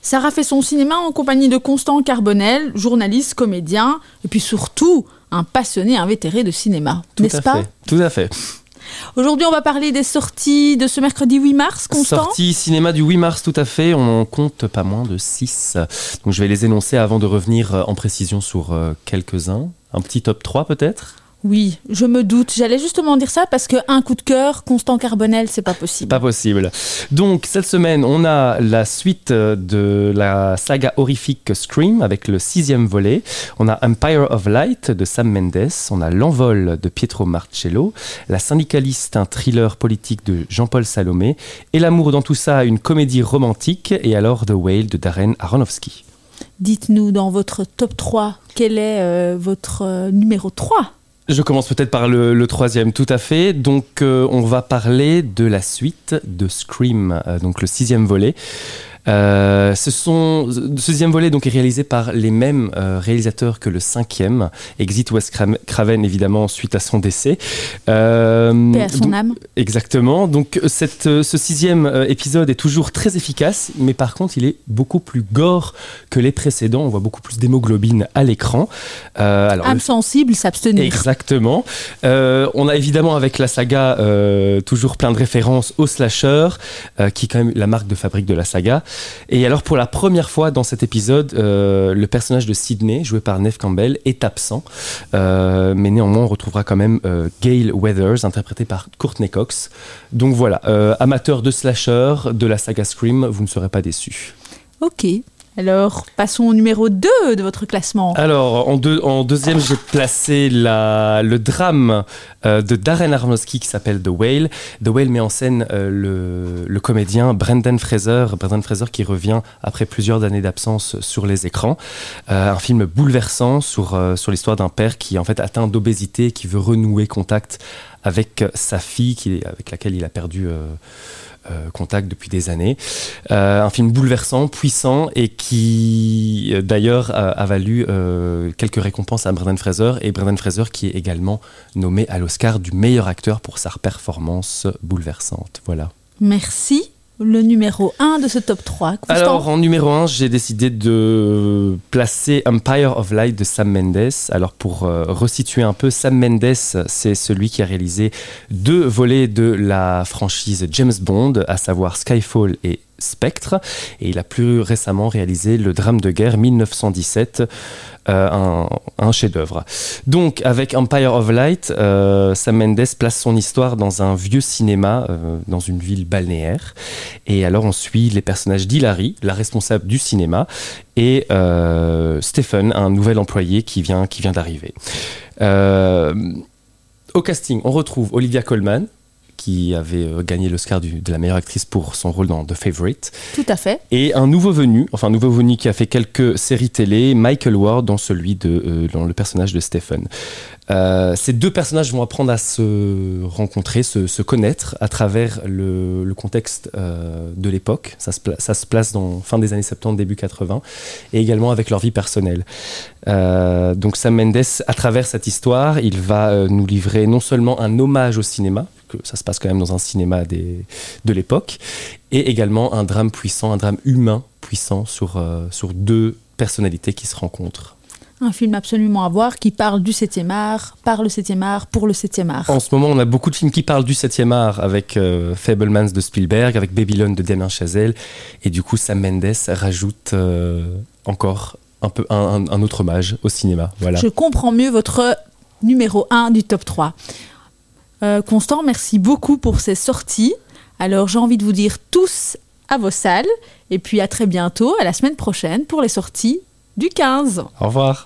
Sarah fait son cinéma en compagnie de Constant Carbonel, journaliste, comédien, et puis surtout un passionné invétéré de cinéma, n'est-ce pas ? Tout à fait. Aujourd'hui, on va parler des sorties de ce mercredi 8 mars, Constant. Sorties cinéma du 8 mars, tout à fait. On en compte pas moins de 6. Donc je vais les énoncer avant de revenir en précision sur quelques-uns. Un petit top 3 peut-être ? Oui, je me doute. J'allais justement dire ça parce qu'un coup de cœur, Constant Carbonel, c'est pas possible. Pas possible. Donc, cette semaine, on a la suite de la saga horrifique Scream avec le 6e volet. On a Empire of Light de Sam Mendes. On a L'Envol de Pietro Marcello. La Syndicaliste, un thriller politique de Jean-Paul Salomé. Et L'amour dans tout ça, une comédie romantique. Et alors The Whale de Darren Aronofsky. Dites-nous dans votre top 3, quel est votre numéro 3 ? Je commence peut-être par le 3e, tout à fait. Donc, on va parler de la suite de Scream, donc le 6e volet. Ce 6e volet donc, est réalisé par les mêmes réalisateurs que le 5e. Exit Wes Craven, évidemment, suite à son décès. Paix à son âme. Exactement. Donc, ce 6e épisode est toujours très efficace, mais par contre, il est beaucoup plus gore que les précédents. On voit beaucoup plus d'hémoglobine à l'écran. Âme sensible, s'abstenir. Exactement. On a évidemment, avec la saga, toujours plein de références au slasher, qui est quand même la marque de fabrique de la saga. Et alors, pour la première fois dans cet épisode, le personnage de Sidney, joué par Neve Campbell, est absent. Mais néanmoins, on retrouvera quand même Gale Weathers, interprété par Courtney Cox. Donc voilà, amateur de slasher, de la saga Scream, vous ne serez pas déçus. Ok. Alors, passons au numéro 2 de votre classement. Alors, en deuxième, j'ai placé le drame de Darren Aronofsky qui s'appelle The Whale. The Whale met en scène le comédien Brendan Fraser qui revient après plusieurs années d'absence sur les écrans. Un film bouleversant sur l'histoire d'un père qui est en fait atteint d'obésité, qui veut renouer contact avec sa fille avec laquelle il a perdu contact depuis des années. Un film bouleversant, puissant et qui d'ailleurs a valu quelques récompenses à Brendan Fraser, et Brendan Fraser qui est également nommé à l'Oscar du meilleur acteur pour sa performance bouleversante. Voilà. Merci. Le numéro 1 de ce top 3. Constant. Alors, en numéro 1, j'ai décidé de placer Empire of Light de Sam Mendes. Alors, pour resituer un peu, Sam Mendes, c'est celui qui a réalisé 2 volets de la franchise James Bond, à savoir Skyfall et Spectre. Et il a plus récemment réalisé le drame de guerre 1917, un chef-d'œuvre. Donc, avec Empire of Light, Sam Mendes place son histoire dans un vieux cinéma, dans une ville balnéaire. Et alors, on suit les personnages d'Hilary, la responsable du cinéma, et Stephen, un nouvel employé qui vient d'arriver. Au casting, on retrouve Olivia Colman, qui avait gagné l'Oscar de la meilleure actrice pour son rôle dans The Favourite. Tout à fait. Et un nouveau venu qui a fait quelques séries télé, Michael Ward, dans dans le personnage de Stephen. Ces 2 personnages vont apprendre à se rencontrer, se connaître à travers le contexte de l'époque. Ça se place dans fin des années 70, début 80, et également avec leur vie personnelle. Donc Sam Mendes, à travers cette histoire, il va nous livrer non seulement un hommage au cinéma, que ça se passe quand même dans un cinéma de l'époque, et également un drame puissant, un drame humain puissant sur 2 personnalités qui se rencontrent. Un film absolument à voir qui parle du 7e art, par le 7e art, pour le 7e art. En ce moment, on a beaucoup de films qui parlent du 7e art, avec Fabelmans de Spielberg, avec Babylone de Damien Chazelle, et du coup Sam Mendes rajoute encore un autre hommage au cinéma. Voilà. Je comprends mieux votre numéro 1 du top 3. Constant, merci beaucoup pour ces sorties. Alors, j'ai envie de vous dire tous à vos salles, et puis à très bientôt, à la semaine prochaine pour les sorties du 15. Au revoir.